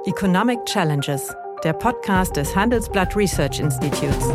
Economic Challenges, der Podcast des Handelsblatt Research Institutes.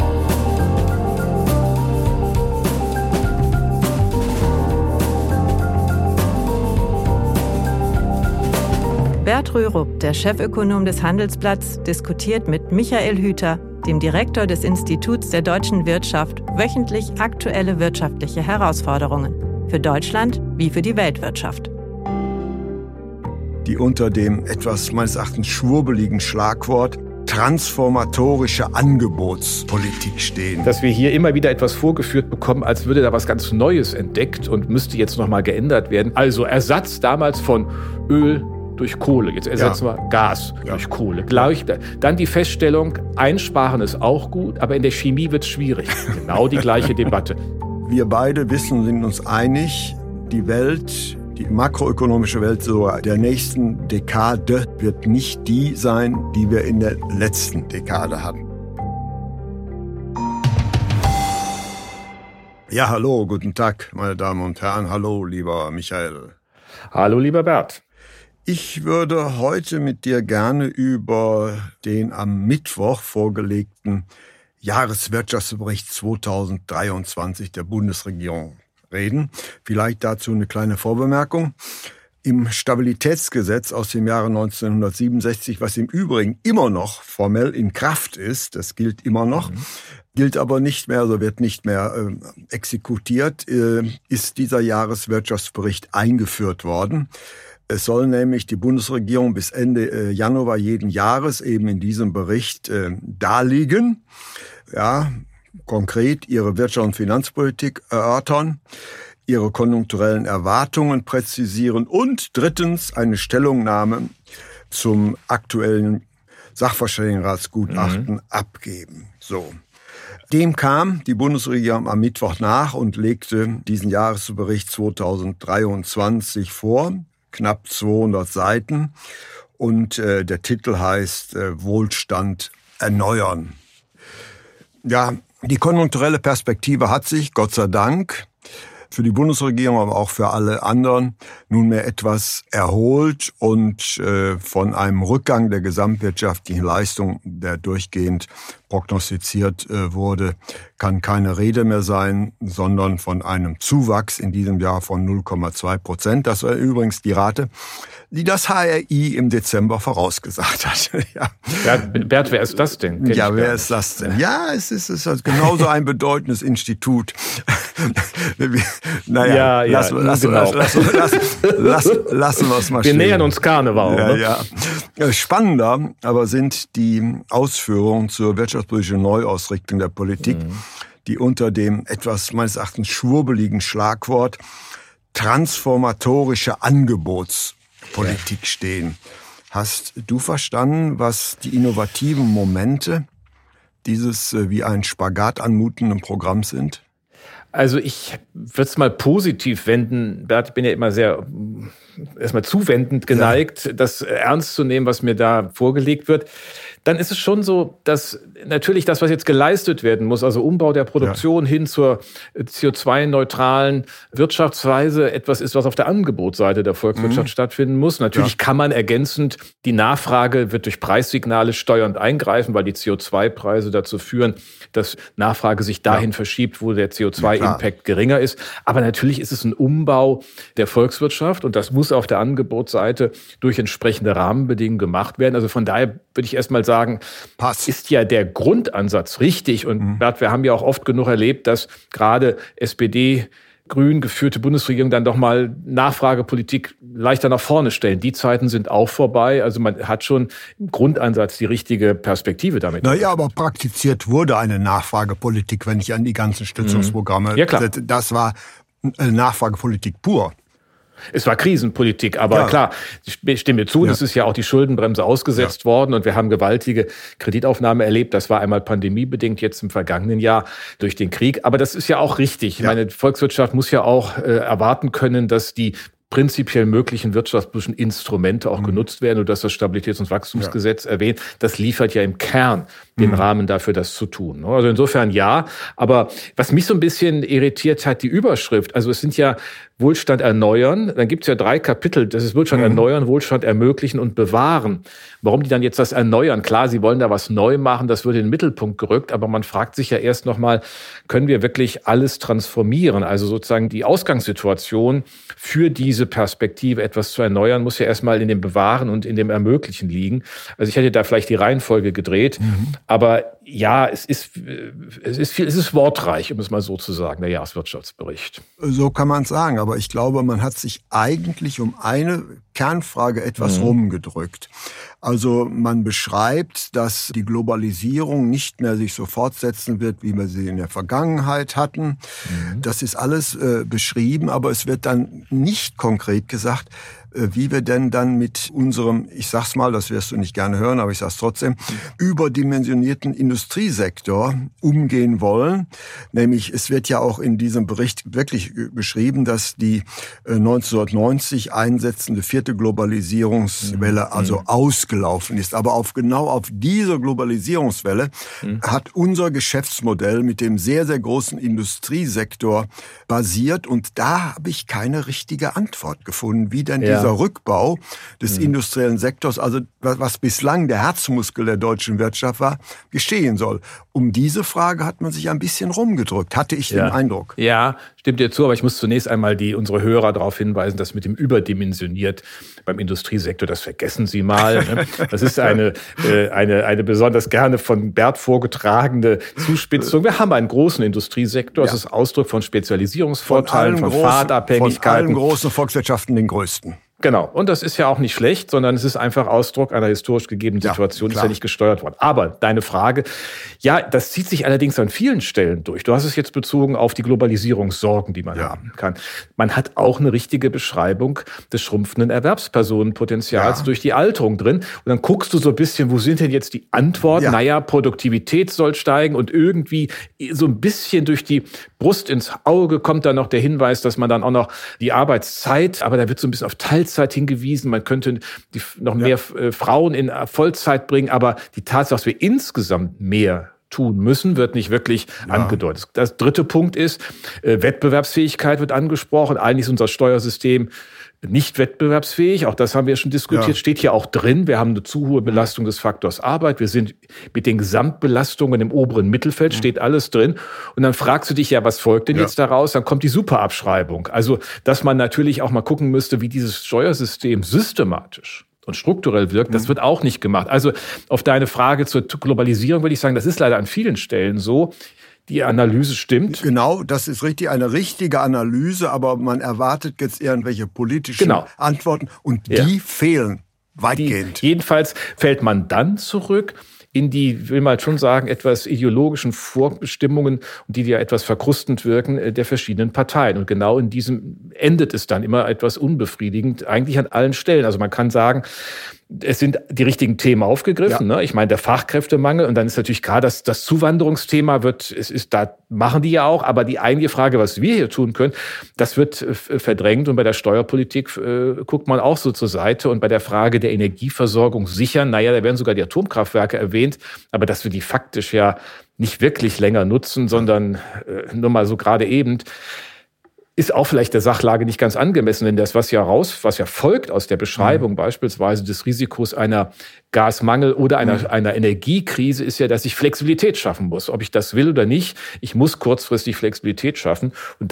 Bert Rürup, der Chefökonom des Handelsblatts, diskutiert mit Michael Hüter, dem Direktor des Instituts der deutschen Wirtschaft, wöchentlich aktuelle wirtschaftliche Herausforderungen. Für Deutschland wie für die Weltwirtschaft. Die unter dem etwas meines Erachtens schwurbeligen Schlagwort transformatorische Angebotspolitik stehen. Dass wir hier immer wieder etwas vorgeführt bekommen, als würde da was ganz Neues entdeckt und müsste jetzt nochmal geändert werden. Also Ersatz damals von Öl durch Kohle. Jetzt ersetzen wir Gas durch Kohle. Gleich, dann die Feststellung, einsparen ist auch gut, aber in der Chemie wird es schwierig. Genau die gleiche Debatte. Wir beide sind uns einig, die Welt, die makroökonomische Welt so der nächsten Dekade wird nicht die sein, die wir in der letzten Dekade hatten. Ja, hallo, guten Tag, meine Damen und Herren. Hallo, lieber Michael. Hallo, lieber Bert. Ich würde heute mit dir gerne über den am Mittwoch vorgelegten Jahreswirtschaftsbericht 2023 der Bundesregierung reden. Vielleicht dazu eine kleine Vorbemerkung. Im Stabilitätsgesetz aus dem Jahre 1967, was im Übrigen immer noch formell in Kraft ist, das gilt immer noch, gilt aber nicht mehr, also wird nicht mehr exekutiert, ist dieser Jahreswirtschaftsbericht eingeführt worden. Es soll nämlich die Bundesregierung bis Ende Januar jeden Jahres eben in diesem Bericht darlegen, ja, konkret ihre Wirtschafts- und Finanzpolitik erörtern, ihre konjunkturellen Erwartungen präzisieren und drittens eine Stellungnahme zum aktuellen Sachverständigenratsgutachten abgeben. So. Dem kam die Bundesregierung am Mittwoch nach und legte diesen Jahresbericht 2023 vor, knapp 200 Seiten und der Titel heißt Wohlstand erneuern. Ja, die konjunkturelle Perspektive hat sich, Gott sei Dank, für die Bundesregierung, aber auch für alle anderen nunmehr etwas erholt und von einem Rückgang der gesamtwirtschaftlichen Leistung, der durchgehend prognostiziert wurde, kann keine Rede mehr sein, sondern von einem Zuwachs in diesem Jahr von 0,2%. Das war übrigens die Rate, die das HRI im Dezember vorausgesagt hat. Ja. Bert, wer ist das denn? Ja, wer ist das denn? Ja, es ist genauso ein bedeutendes Institut. Naja, lassen wir es mal stehen. Wir nähern uns Karneval. Ja. Spannender aber sind die Ausführungen zur wirtschaftspolitischen Neuausrichtung der Politik, die unter dem etwas meines Erachtens schwurbeligen Schlagwort transformatorische Angebotspolitik stehen. Hast du verstanden, was die innovativen Momente dieses wie ein Spagat anmutenden Programms sind? Also ich würde es mal positiv wenden. Bert, ich bin ja immer sehr erstmal zuwendend geneigt, das ernst zu nehmen, was mir da vorgelegt wird. Dann ist es schon so, dass natürlich das, was jetzt geleistet werden muss, also Umbau der Produktion hin zur CO2-neutralen Wirtschaftsweise, etwas ist, was auf der Angebotsseite der Volkswirtschaft stattfinden muss. Natürlich kann man ergänzend, die Nachfrage wird durch Preissignale steuernd eingreifen, weil die CO2-Preise dazu führen, dass Nachfrage sich dahin verschiebt, wo der CO2-Impact geringer ist. Aber natürlich ist es ein Umbau der Volkswirtschaft und das muss auf der Angebotsseite durch entsprechende Rahmenbedingungen gemacht werden. Also von daher würde ich erstmal sagen, ist ja der Grundansatz richtig. Und Bert, wir haben ja auch oft genug erlebt, dass gerade SPD, grün geführte Bundesregierung dann doch mal Nachfragepolitik leichter nach vorne stellen. Die Zeiten sind auch vorbei. Also man hat schon im Grundansatz die richtige Perspektive damit. Naja, aber praktiziert wurde eine Nachfragepolitik, wenn ich an die ganzen Stützungsprogramme... Ja, klar. Das war eine Nachfragepolitik pur. Es war Krisenpolitik, aber klar, ich stimme zu, es ist ja auch die Schuldenbremse ausgesetzt worden und wir haben gewaltige Kreditaufnahme erlebt. Das war einmal pandemiebedingt jetzt im vergangenen Jahr durch den Krieg. Aber das ist ja auch richtig. Meine Volkswirtschaft muss ja auch erwarten können, dass die prinzipiell möglichen wirtschaftspolitischen Instrumente auch genutzt werden. Und das Stabilitäts- und Wachstumsgesetz erwähnt, das liefert ja im Kern den Rahmen dafür, das zu tun. Also insofern ja. Aber was mich so ein bisschen irritiert hat, die Überschrift. Also es sind ja Wohlstand erneuern. Dann gibt es ja 3 Kapitel, das ist Wohlstand erneuern, Wohlstand ermöglichen und bewahren. Warum die dann jetzt das erneuern? Klar, sie wollen da was neu machen, das wird in den Mittelpunkt gerückt, aber man fragt sich ja erst nochmal, können wir wirklich alles transformieren? Also sozusagen die Ausgangssituation für diese Perspektive, etwas zu erneuern, muss ja erstmal in dem Bewahren und in dem Ermöglichen liegen. Also ich hätte da vielleicht die Reihenfolge gedreht, aber ja, es ist wortreich, um es mal so zu sagen, der Jahreswirtschaftsbericht. So kann man es sagen, aber ich glaube, man hat sich eigentlich um eine Kernfrage etwas rumgedrückt. Also man beschreibt, dass die Globalisierung nicht mehr sich so fortsetzen wird, wie wir sie in der Vergangenheit hatten. Das ist alles beschrieben, aber es wird dann nicht konkret gesagt, wie wir denn dann mit unserem, ich sag's mal, das wirst du nicht gerne hören, aber ich sag's trotzdem, überdimensionierten Industriesektor umgehen wollen. Nämlich, es wird ja auch in diesem Bericht wirklich beschrieben, dass die 1990 einsetzende 4. Globalisierungswelle also ausgelaufen ist. Aber genau auf dieser Globalisierungswelle hat unser Geschäftsmodell mit dem sehr, sehr großen Industriesektor basiert. Und da habe ich keine richtige Antwort gefunden, wie denn dieser Rückbau des industriellen Sektors, also was bislang der Herzmuskel der deutschen Wirtschaft war, geschehen soll. Um diese Frage hat man sich ein bisschen rumgedrückt, hatte ich den Eindruck. Ja, stimmt dir zu, aber ich muss zunächst einmal unsere Hörer darauf hinweisen, dass mit dem überdimensioniert beim Industriesektor, das vergessen Sie mal. Ne? Das ist eine besonders gerne von Bert vorgetragene Zuspitzung. Wir haben einen großen Industriesektor, das ist Ausdruck von Spezialisierungsvorteilen, von Fahrtabhängigkeiten. Von allen großen Volkswirtschaften den größten. Genau. Und das ist ja auch nicht schlecht, sondern es ist einfach Ausdruck einer historisch gegebenen Situation, ist ja nicht gesteuert worden. Aber deine Frage, ja, das zieht sich allerdings an vielen Stellen durch. Du hast es jetzt bezogen auf die Globalisierungssorgen, die man haben kann. Man hat auch eine richtige Beschreibung des schrumpfenden Erwerbspersonenpotenzials durch die Alterung drin. Und dann guckst du so ein bisschen, wo sind denn jetzt die Antworten? Ja. Naja, Produktivität soll steigen und irgendwie so ein bisschen durch die Brust ins Auge kommt dann noch der Hinweis, dass man dann auch noch die Arbeitszeit, aber da wird so ein bisschen auf Teilzeit hingewiesen, man könnte noch mehr Frauen in Vollzeit bringen, aber die Tatsache, dass wir insgesamt mehr tun müssen, wird nicht wirklich angedeutet. Das dritte Punkt ist, Wettbewerbsfähigkeit wird angesprochen. Eigentlich ist unser Steuersystem nicht wettbewerbsfähig, auch das haben wir schon diskutiert, steht hier auch drin. Wir haben eine zu hohe Belastung des Faktors Arbeit. Wir sind mit den Gesamtbelastungen im oberen Mittelfeld, steht alles drin. Und dann fragst du dich ja, was folgt denn jetzt daraus? Dann kommt die Superabschreibung. Also, dass man natürlich auch mal gucken müsste, wie dieses Steuersystem systematisch und strukturell wirkt, das wird auch nicht gemacht. Also auf deine Frage zur Globalisierung würde ich sagen, das ist leider an vielen Stellen so. Die Analyse stimmt. Genau, das ist richtig, eine richtige Analyse, aber man erwartet jetzt irgendwelche politischen Antworten und die fehlen weitgehend. Jedenfalls fällt man dann zurück in die, will man schon sagen, etwas ideologischen Vorbestimmungen, die ja etwas verkrustend wirken, der verschiedenen Parteien. Und genau in diesem endet es dann immer etwas unbefriedigend, eigentlich an allen Stellen. Also man kann sagen, es sind die richtigen Themen aufgegriffen. Ne? Ich meine, der Fachkräftemangel. Und dann ist natürlich klar, dass das Zuwanderungsthema da machen die ja auch. Aber die eigentliche Frage, was wir hier tun können, das wird verdrängt. Und bei der Steuerpolitik guckt man auch so zur Seite. Und bei der Frage der Energieversorgung sichern, da werden sogar die Atomkraftwerke erwähnt. Aber dass wir die faktisch ja nicht wirklich länger nutzen, sondern nur mal so gerade eben, ist auch vielleicht der Sachlage nicht ganz angemessen, denn das, was ja folgt aus der Beschreibung beispielsweise des Risikos einer Gasmangel oder einer Energiekrise, ist ja, dass ich Flexibilität schaffen muss. Ob ich das will oder nicht, ich muss kurzfristig Flexibilität schaffen. Und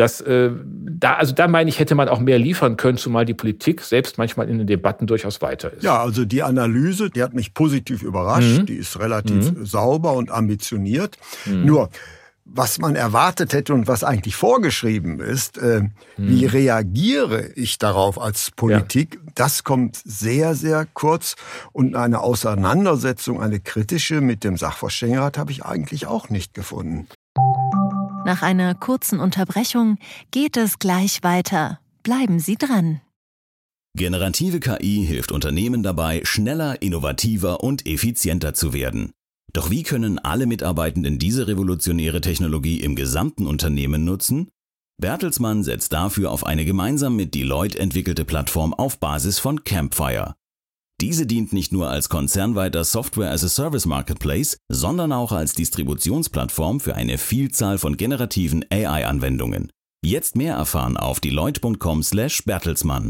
da meine ich, hätte man auch mehr liefern können, zumal die Politik selbst manchmal in den Debatten durchaus weiter ist. Ja, also die Analyse, die hat mich positiv überrascht. Die ist relativ sauber und ambitioniert. Nur, was man erwartet hätte und was eigentlich vorgeschrieben ist, wie reagiere ich darauf als Politik, das kommt sehr, sehr kurz. Und eine Auseinandersetzung, eine kritische mit dem Sachverständigenrat habe ich eigentlich auch nicht gefunden. Nach einer kurzen Unterbrechung geht es gleich weiter. Bleiben Sie dran. Generative KI hilft Unternehmen dabei, schneller, innovativer und effizienter zu werden. Doch wie können alle Mitarbeitenden diese revolutionäre Technologie im gesamten Unternehmen nutzen? Bertelsmann setzt dafür auf eine gemeinsam mit Deloitte entwickelte Plattform auf Basis von Campfire. Diese dient nicht nur als konzernweiter Software-as-a-Service-Marketplace, sondern auch als Distributionsplattform für eine Vielzahl von generativen AI-Anwendungen. Jetzt mehr erfahren auf deloitte.com/Bertelsmann.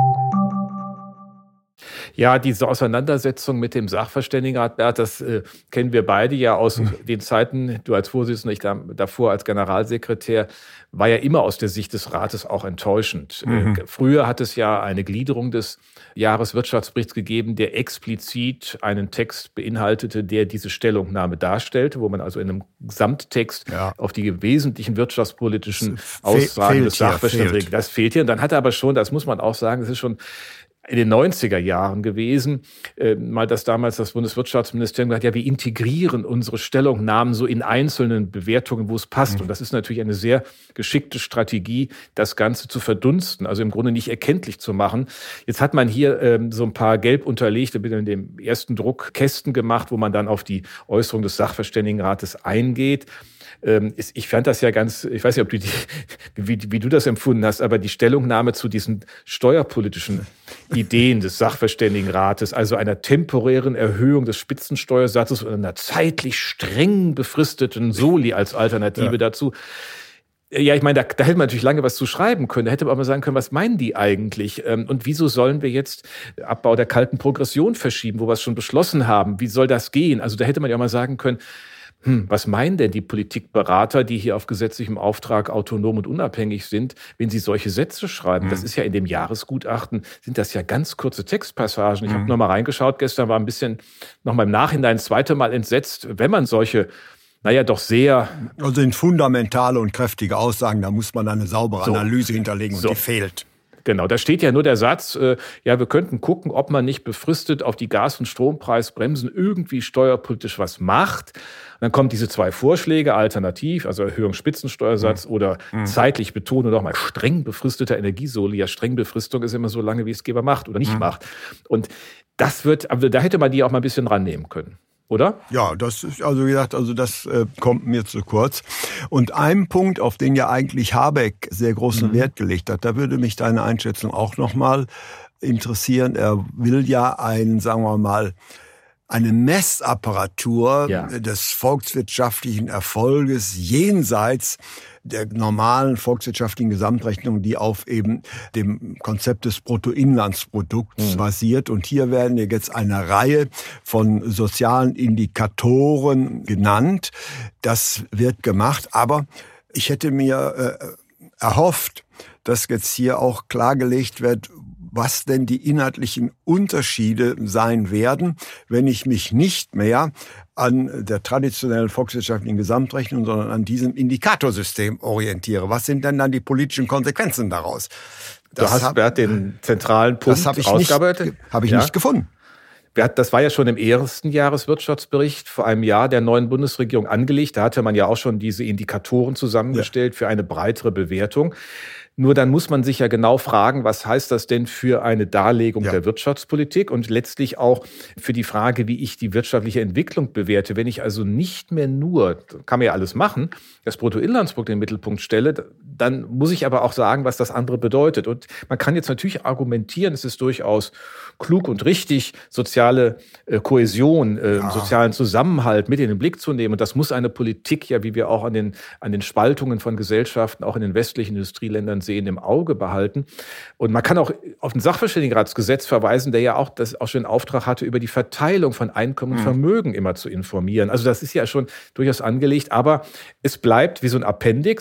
Ja, diese Auseinandersetzung mit dem Sachverständigenrat, Bert, das kennen wir beide ja aus den Zeiten, du als Vorsitzender, ich davor als Generalsekretär, war ja immer aus der Sicht des Rates auch enttäuschend. Früher hat es ja eine Gliederung des Jahreswirtschaftsberichts gegeben, der explizit einen Text beinhaltete, der diese Stellungnahme darstellte, wo man also in einem Gesamttext auf die wesentlichen wirtschaftspolitischen Aussagen des Sachverständigen, das fehlt hier. Und dann hat er aber schon, das muss man auch sagen, das ist schon in den 90er Jahren gewesen, mal das damals das Bundeswirtschaftsministerium gesagt, ja, wir integrieren unsere Stellungnahmen so in einzelnen Bewertungen, wo es passt. Und das ist natürlich eine sehr geschickte Strategie, das Ganze zu verdunsten, also im Grunde nicht erkenntlich zu machen. Jetzt hat man hier so ein paar gelb unterlegte, in dem ersten Druck Kästen gemacht, wo man dann auf die Äußerung des Sachverständigenrates eingeht. Ich fand das ja ganz, ich weiß nicht, ob du wie du das empfunden hast, aber die Stellungnahme zu diesen steuerpolitischen Ideen des Sachverständigenrates, also einer temporären Erhöhung des Spitzensteuersatzes und einer zeitlich streng befristeten Soli als Alternative dazu. Ja, ich meine, da hätte man natürlich lange was zu schreiben können. Da hätte man aber sagen können, was meinen die eigentlich? Und wieso sollen wir jetzt Abbau der kalten Progression verschieben, wo wir es schon beschlossen haben? Wie soll das gehen? Also da hätte man ja mal sagen können, was meinen denn die Politikberater, die hier auf gesetzlichem Auftrag autonom und unabhängig sind, wenn sie solche Sätze schreiben? Das ist ja in dem Jahresgutachten, sind das ja ganz kurze Textpassagen. Ich habe noch mal reingeschaut gestern, war ein bisschen noch mal im Nachhinein das zweite Mal entsetzt, wenn man solche, doch sehr... Also sind fundamentale und kräftige Aussagen, da muss man eine saubere Analyse hinterlegen und die fehlt. Genau, da steht ja nur der Satz, wir könnten gucken, ob man nicht befristet auf die Gas- und Strompreisbremsen irgendwie steuerpolitisch was macht. Und dann kommen diese zwei Vorschläge, alternativ, also Erhöhung Spitzensteuersatz oder zeitlich betonen oder auch mal streng befristeter Energiesoli. Ja, streng Befristung ist immer so lange, wie es Geber macht oder nicht macht. Und das da hätte man die auch mal ein bisschen rannehmen können. Oder? Ja, das ist, also wie gesagt, das kommt mir zu kurz. Und ein Punkt, auf den ja eigentlich Habeck sehr großen Wert gelegt hat, da würde mich deine Einschätzung auch nochmal interessieren. Er will ja sagen wir mal, eine Messapparatur des volkswirtschaftlichen Erfolges jenseits der normalen volkswirtschaftlichen Gesamtrechnung, die auf eben dem Konzept des Bruttoinlandsprodukts basiert. Und hier werden jetzt eine Reihe von sozialen Indikatoren genannt. Das wird gemacht, aber ich hätte mir erhofft, dass jetzt hier auch klargelegt wird, was denn die inhaltlichen Unterschiede sein werden, wenn ich mich nicht mehr an der traditionellen volkswirtschaftlichen Gesamtrechnung, sondern an diesem Indikatorsystem orientiere. Was sind denn dann die politischen Konsequenzen daraus? Du hast, Bert, den zentralen Punkt rausgearbeitet. Habe ich nicht gefunden. Das war ja schon im ersten Jahreswirtschaftsbericht vor einem Jahr der neuen Bundesregierung angelegt. Da hatte man ja auch schon diese Indikatoren zusammengestellt für eine breitere Bewertung. Nur dann muss man sich ja genau fragen, was heißt das denn für eine Darlegung der Wirtschaftspolitik und letztlich auch für die Frage, wie ich die wirtschaftliche Entwicklung bewerte. Wenn ich also nicht mehr nur, kann man ja alles machen, das Bruttoinlandsprodukt in den Mittelpunkt stelle, dann muss ich aber auch sagen, was das andere bedeutet. Und man kann jetzt natürlich argumentieren, es ist durchaus klug und richtig, soziale Kohäsion, sozialen Zusammenhalt mit in den Blick zu nehmen. Und das muss eine Politik ja, wie wir auch an den Spaltungen von Gesellschaften, auch in den westlichen Industrieländern sehen, im Auge behalten. Und man kann auch auf den Sachverständigenratsgesetz verweisen, der ja auch schon den Auftrag hatte, über die Verteilung von Einkommen und Vermögen immer zu informieren. Also das ist ja schon durchaus angelegt, aber es bleibt wie so ein Appendix.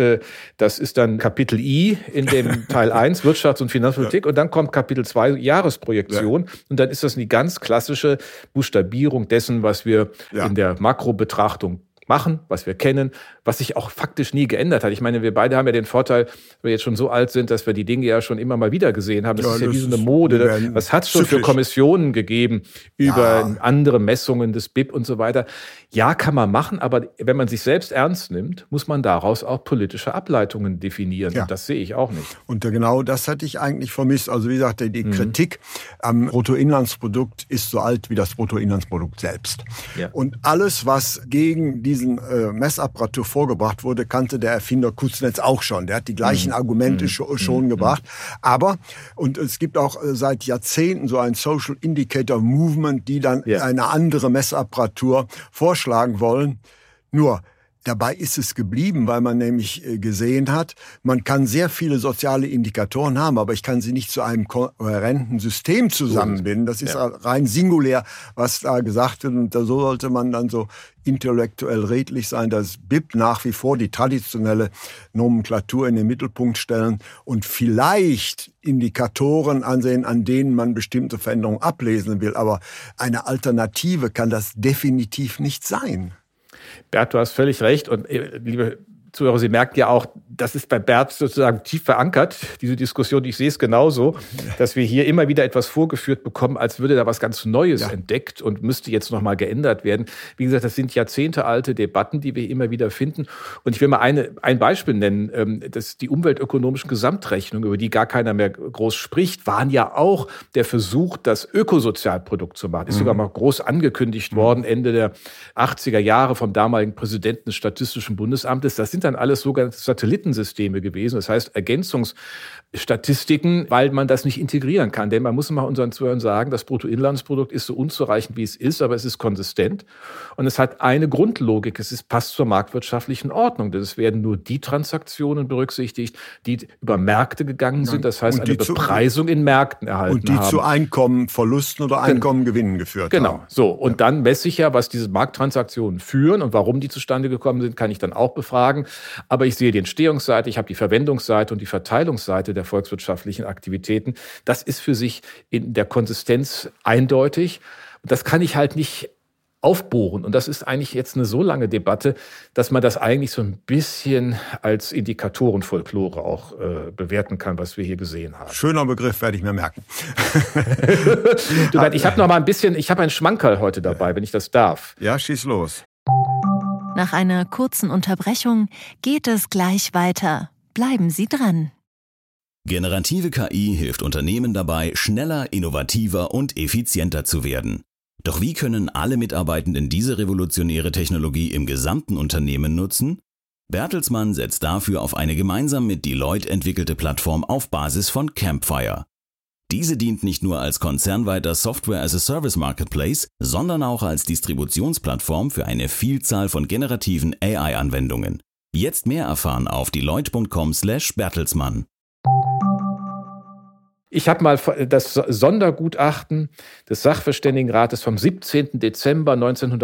Das ist dann Kapitel I in dem Teil 1, Wirtschafts- und Finanzpolitik, und dann kommt Kapitel 2, Jahresprojektion. Und dann ist das eine ganz klassische Buchstabierung dessen, was wir in der Makrobetrachtung machen, was wir kennen, was sich auch faktisch nie geändert hat. Ich meine, wir beide haben ja den Vorteil, dass wir jetzt schon so alt sind, dass wir die Dinge ja schon immer mal wieder gesehen haben. Das ist ja wie so eine Mode. Was hat es schon für Kommissionen gegeben über andere Messungen des BIP und so weiter? Ja, kann man machen, aber wenn man sich selbst ernst nimmt, muss man daraus auch politische Ableitungen definieren. Und das sehe ich auch nicht. Und genau das hatte ich eigentlich vermisst. Also wie gesagt, die Kritik am Bruttoinlandsprodukt ist so alt wie das Bruttoinlandsprodukt selbst. Ja. Und alles, was gegen diesen Messapparatur vorgebracht wurde, kannte der Erfinder Kuznets auch schon. Der hat die gleichen Argumente schon gebracht. Aber, und es gibt auch seit Jahrzehnten so ein Social Indicator Movement, die dann eine andere Messapparatur vorschlagen wollen. Nur, Dabei ist es geblieben, weil man nämlich gesehen hat, man kann sehr viele soziale Indikatoren haben, aber ich kann sie nicht zu einem kohärenten System zusammenbinden. Das ist rein singulär, was da gesagt wird. Und so sollte man dann so intellektuell redlich sein, dass BIP nach wie vor die traditionelle Nomenklatur in den Mittelpunkt stellen und vielleicht Indikatoren ansehen, an denen man bestimmte Veränderungen ablesen will. Aber eine Alternative kann das definitiv nicht sein. Bert, du hast völlig recht. Und liebe Zuhörer, Sie merken ja auch, das ist bei Bert sozusagen tief verankert, diese Diskussion. Ich sehe es genauso, dass wir hier immer wieder etwas vorgeführt bekommen, als würde da was ganz Neues entdeckt und müsste jetzt nochmal geändert werden. Wie gesagt, das sind jahrzehntealte Debatten, die wir immer wieder finden. Und ich will mal ein Beispiel nennen. Das die umweltökonomischen Gesamtrechnungen, über die gar keiner mehr groß spricht, waren ja auch der Versuch, das Ökosozialprodukt zu machen. Ist sogar mal groß angekündigt worden, Ende der 80er Jahre vom damaligen Präsidenten des Statistischen Bundesamtes. Das sind dann alles sogenannte Satellitensysteme gewesen. Das heißt Ergänzungsstatistiken, weil man das nicht integrieren kann. Denn man muss mal unseren Zuhörern sagen, das Bruttoinlandsprodukt ist so unzureichend, wie es ist, aber es ist konsistent. Und es hat eine Grundlogik. Es passt zur marktwirtschaftlichen Ordnung. Denn es werden nur die Transaktionen berücksichtigt, die über Märkte gegangen sind. Das heißt, eine Bepreisung in Märkten erhalten haben. Und die zu Einkommenverlusten oder Einkommengewinnen geführt haben. Genau. So. Und dann messe ich ja, was diese Markttransaktionen führen und warum die zustande gekommen sind, kann ich dann auch befragen. Aber ich sehe die Entstehungsseite, ich habe die Verwendungsseite und die Verteilungsseite der volkswirtschaftlichen Aktivitäten. Das ist für sich in der Konsistenz eindeutig. Und das kann ich halt nicht aufbohren. Und das ist eigentlich jetzt eine so lange Debatte, dass man das eigentlich so ein bisschen als Indikatorenfolklore auch bewerten kann, was wir hier gesehen haben. Schöner Begriff, werde ich mir merken. Ich habe noch mal ich habe ein Schmankerl heute dabei, wenn ich das darf. Ja, schieß los. Nach einer kurzen Unterbrechung geht es gleich weiter. Bleiben Sie dran. Generative KI hilft Unternehmen dabei, schneller, innovativer und effizienter zu werden. Doch wie können alle Mitarbeitenden diese revolutionäre Technologie im gesamten Unternehmen nutzen? Bertelsmann setzt dafür auf eine gemeinsam mit Deloitte entwickelte Plattform auf Basis von Campfire. Diese dient nicht nur als konzernweiter Software-as-a-Service-Marketplace, sondern auch als Distributionsplattform für eine Vielzahl von generativen AI-Anwendungen. Jetzt mehr erfahren auf deloitte.com/Bertelsmann. Ich habe mal das Sondergutachten des Sachverständigenrates vom 17. Dezember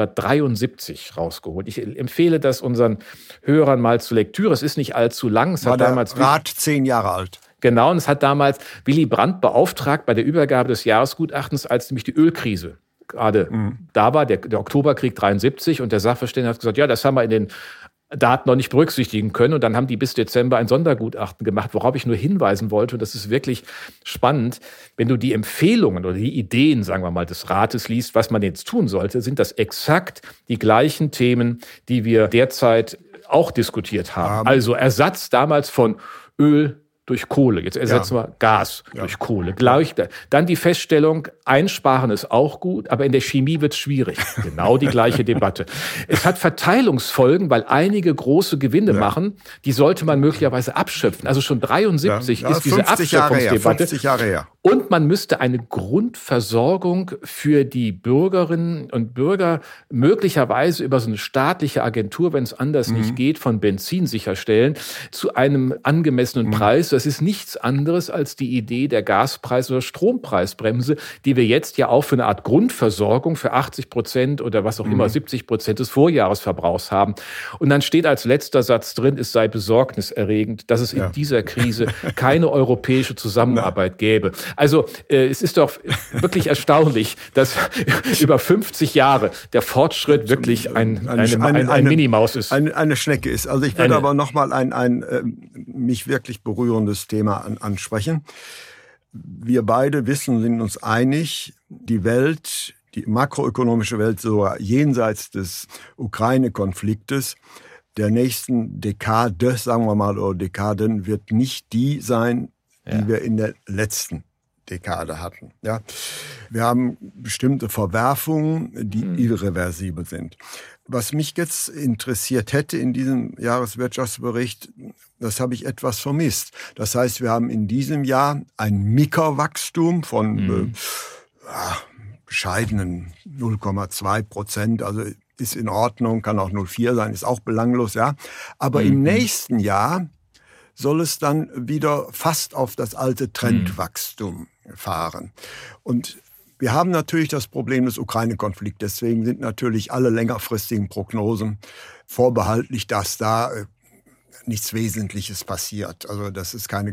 1973 rausgeholt. Ich empfehle das unseren Hörern mal zur Lektüre. Es ist nicht allzu lang. Es war der Rat 10 Jahre alt. Genau, und es hat damals Willy Brandt beauftragt bei der Übergabe des Jahresgutachtens, als nämlich die Ölkrise gerade da war, der Oktoberkrieg 73, und der Sachverständige hat gesagt, ja, das haben wir in den Daten noch nicht berücksichtigen können. Und dann haben die bis Dezember ein Sondergutachten gemacht, worauf ich nur hinweisen wollte. Und das ist wirklich spannend. Wenn du die Empfehlungen oder die Ideen, sagen wir mal, des Rates liest, was man jetzt tun sollte, sind das exakt die gleichen Themen, die wir derzeit auch diskutiert haben. Also Ersatz damals von Öl durch Kohle. Jetzt ersetzen wir Gas durch Kohle. Gleich. Dann die Feststellung, einsparen ist auch gut, aber in der Chemie wird es schwierig. Genau die gleiche Debatte. Es hat Verteilungsfolgen, weil einige große Gewinne machen, die sollte man möglicherweise abschöpfen. Also schon 73 ist diese Abschöpfungsdebatte. 50 Jahre her. Und man müsste eine Grundversorgung für die Bürgerinnen und Bürger möglicherweise über so eine staatliche Agentur, wenn es anders nicht geht, von Benzin sicherstellen, zu einem angemessenen Preis. Das ist nichts anderes als die Idee der Gaspreis- oder Strompreisbremse, die wir jetzt ja auch für eine Art Grundversorgung für 80% oder was auch immer 70% des Vorjahresverbrauchs haben. Und dann steht als letzter Satz drin, es sei besorgniserregend, dass es in dieser Krise keine europäische Zusammenarbeit gäbe. Also es ist doch wirklich erstaunlich, dass über 50 Jahre der Fortschritt wirklich ein Minimaus ist. Eine Schnecke ist. Also ich würde aber nochmal ein mich wirklich berührendes Thema ansprechen. Wir beide sind uns einig, die Welt, die makroökonomische Welt, sogar jenseits des Ukraine-Konfliktes, der nächsten Dekade, sagen wir mal, oder Dekaden, wird nicht die sein, die wir in der letzten Dekade hatten. Ja? Wir haben bestimmte Verwerfungen, die irreversibel sind. Was mich jetzt interessiert hätte in diesem Jahreswirtschaftsbericht, das habe ich etwas vermisst. Das heißt, wir haben in diesem Jahr ein Mikrowachstum von bescheidenen 0,2%. Also ist in Ordnung, kann auch 0,4 sein, ist auch belanglos, ja. Aber im nächsten Jahr soll es dann wieder fast auf das alte Trendwachstum fahren. Und wir haben natürlich das Problem des Ukraine-Konflikts. Deswegen sind natürlich alle längerfristigen Prognosen vorbehaltlich, dass da nichts Wesentliches passiert. Also dass es eine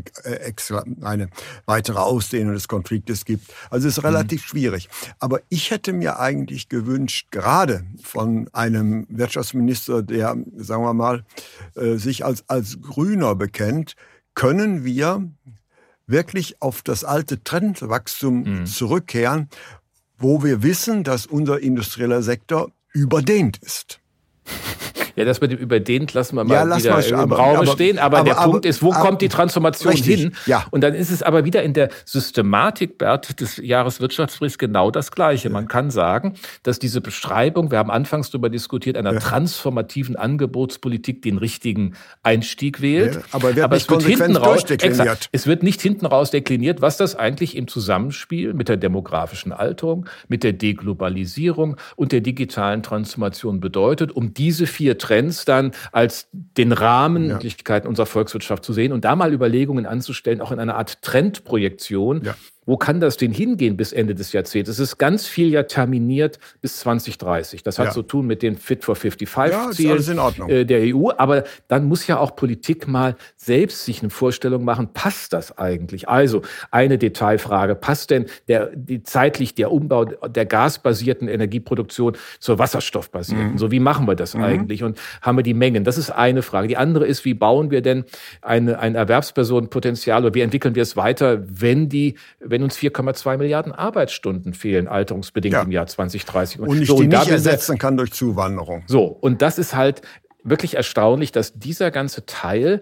weitere Ausdehnung des Konfliktes gibt. Also es ist relativ schwierig. Aber ich hätte mir eigentlich gewünscht, gerade von einem Wirtschaftsminister, der, sagen wir mal, sich als Grüner bekennt, können wir wirklich auf das alte Trendwachstum zurückkehren, wo wir wissen, dass unser industrieller Sektor überdehnt ist. Ja, das mit dem überdehnt lassen wir mal wieder im Raum stehen. Aber der Punkt ist, wo kommt die Transformation hin? Ja. Und dann ist es aber wieder in der Systematik, Bert, des Jahreswirtschaftsberichts genau das Gleiche. Man kann sagen, dass diese Beschreibung, wir haben anfangs darüber diskutiert, einer transformativen Angebotspolitik den richtigen Einstieg wählt. Ja, aber es wird hinten raus dekliniert. Es wird nicht hinten raus dekliniert, was das eigentlich im Zusammenspiel mit der demografischen Alterung, mit der Deglobalisierung und der digitalen Transformation bedeutet, um diese 4 Trends dann als den Rahmen Möglichkeiten unserer Volkswirtschaft zu sehen und da mal Überlegungen anzustellen, auch in einer Art Trendprojektion. Ja. Wo kann das denn hingehen bis Ende des Jahrzehnts? Es ist ganz viel ja terminiert bis 2030. Das hat zu tun mit den Fit for 55-Zielen der EU. Aber dann muss ja auch Politik mal selbst sich eine Vorstellung machen, passt das eigentlich? Also eine Detailfrage, passt denn zeitlich der Umbau der gasbasierten Energieproduktion zur wasserstoffbasierten? So, wie machen wir das eigentlich? Und haben wir die Mengen? Das ist eine Frage. Die andere ist, wie bauen wir denn ein Erwerbspersonenpotenzial oder wie entwickeln wir es weiter, wenn uns 4,2 Milliarden Arbeitsstunden fehlen, alterungsbedingt im Jahr 2030. Und ich die nicht ersetzen kann durch Zuwanderung. So, und das ist halt wirklich erstaunlich, dass dieser ganze Teil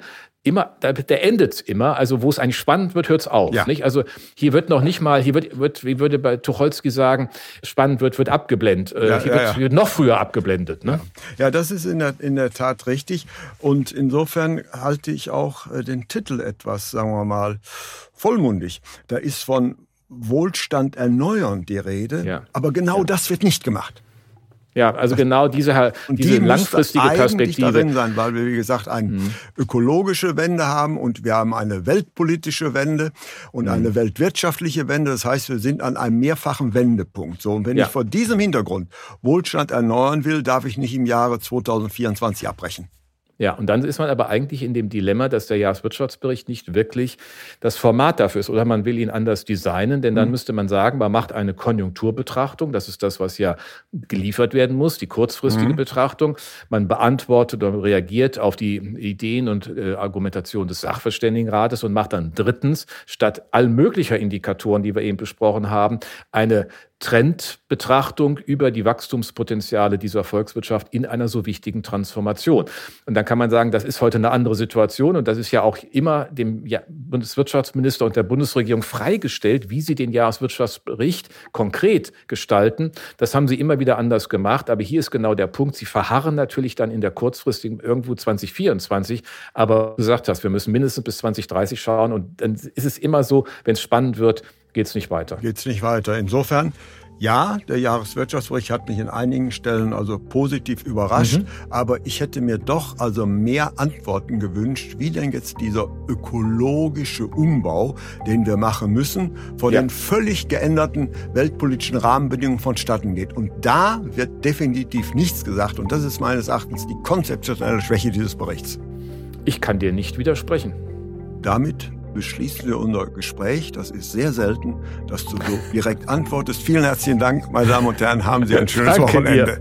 der endet immer, also wo es eigentlich spannend wird, hört es auf. Ja. Nicht? Also hier wird noch nicht mal, hier wird, wie würde bei Tucholsky sagen, spannend wird abgeblendet. Wird noch früher abgeblendet. Ne? Ja, das ist in der Tat richtig. Und insofern halte ich auch den Titel etwas, sagen wir mal, vollmundig. Da ist von Wohlstand erneuern die Rede, aber genau das wird nicht gemacht. Ja, also genau diese langfristige Perspektive darin sein, weil wir, wie gesagt, eine ökologische Wende haben und wir haben eine weltpolitische Wende und eine weltwirtschaftliche Wende. Das heißt, wir sind an einem mehrfachen Wendepunkt. So, und wenn ich vor diesem Hintergrund Wohlstand erneuern will, darf ich nicht im Jahre 2024 abbrechen. Ja, und dann ist man aber eigentlich in dem Dilemma, dass der Jahreswirtschaftsbericht nicht wirklich das Format dafür ist. Oder man will ihn anders designen, denn dann müsste man sagen, man macht eine Konjunkturbetrachtung. Das ist das, was ja geliefert werden muss, die kurzfristige Betrachtung. Man beantwortet oder reagiert auf die Ideen und Argumentation des Sachverständigenrates und macht dann drittens, statt all möglicher Indikatoren, die wir eben besprochen haben, eine Trendbetrachtung über die Wachstumspotenziale dieser Volkswirtschaft in einer so wichtigen Transformation. Und dann kann man sagen, das ist heute eine andere Situation und das ist ja auch immer dem Bundeswirtschaftsminister und der Bundesregierung freigestellt, wie sie den Jahreswirtschaftsbericht konkret gestalten. Das haben sie immer wieder anders gemacht, aber hier ist genau der Punkt, sie verharren natürlich dann in der kurzfristigen irgendwo 2024, aber du gesagt hast, wir müssen mindestens bis 2030 schauen und dann ist es immer so, wenn es spannend wird, geht's nicht weiter. Insofern, ja, der Jahreswirtschaftsbericht hat mich in einigen Stellen also positiv überrascht, aber ich hätte mir doch also mehr Antworten gewünscht, wie denn jetzt dieser ökologische Umbau, den wir machen müssen, vor den völlig geänderten weltpolitischen Rahmenbedingungen vonstatten geht. Und da wird definitiv nichts gesagt und das ist meines Erachtens die konzeptionelle Schwäche dieses Berichts. Ich kann dir nicht widersprechen. Damit beschließen wir unser Gespräch. Das ist sehr selten, dass du so direkt antwortest. Vielen herzlichen Dank, meine Damen und Herren. Haben Sie ein schönes Wochenende.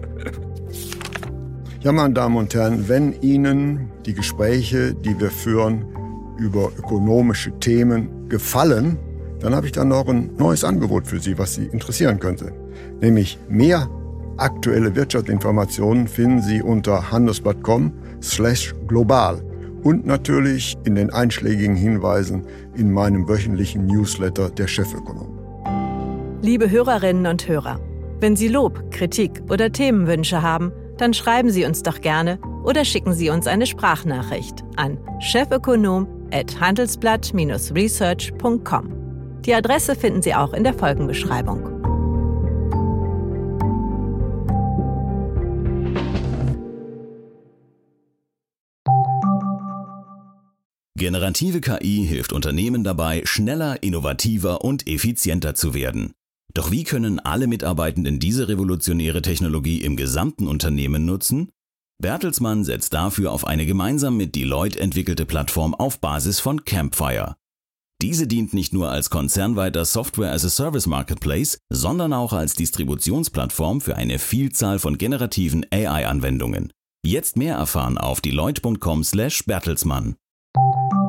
Ja, meine Damen und Herren, wenn Ihnen die Gespräche, die wir führen über ökonomische Themen, gefallen, dann habe ich dann noch ein neues Angebot für Sie, was Sie interessieren könnte. Nämlich mehr aktuelle Wirtschaftsinformationen finden Sie unter handelsblatt.com/global. Und natürlich in den einschlägigen Hinweisen in meinem wöchentlichen Newsletter der Chefökonom. Liebe Hörerinnen und Hörer, wenn Sie Lob, Kritik oder Themenwünsche haben, dann schreiben Sie uns doch gerne oder schicken Sie uns eine Sprachnachricht an chefökonom@handelsblatt-research.com. Die Adresse finden Sie auch in der Folgenbeschreibung. Generative KI hilft Unternehmen dabei, schneller, innovativer und effizienter zu werden. Doch wie können alle Mitarbeitenden diese revolutionäre Technologie im gesamten Unternehmen nutzen? Bertelsmann setzt dafür auf eine gemeinsam mit Deloitte entwickelte Plattform auf Basis von Campfire. Diese dient nicht nur als konzernweiter Software-as-a-Service-Marketplace, sondern auch als Distributionsplattform für eine Vielzahl von generativen AI-Anwendungen. Jetzt mehr erfahren auf deloitte.com/Bertelsmann.